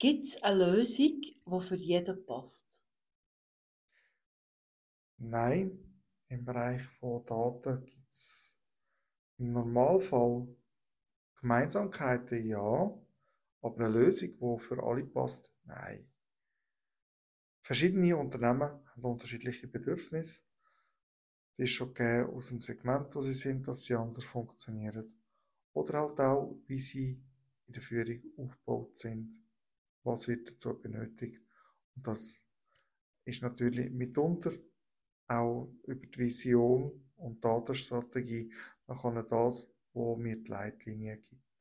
Gibt es eine Lösung, die für jeden passt? Nein, im Bereich von Daten gibt es im Normalfall Gemeinsamkeiten, ja, aber eine Lösung, die für alle passt, nein. Verschiedene Unternehmen haben unterschiedliche Bedürfnisse. Es ist schon gegeben aus dem Segment, wo sie sind, dass sie anders funktionieren. Oder halt auch, wie sie in der Führung aufgebaut sind. Was wird dazu benötigt? Und das ist natürlich mitunter auch über die Vision und Datenstrategie nachher das, wo mir die Leitlinie gibt.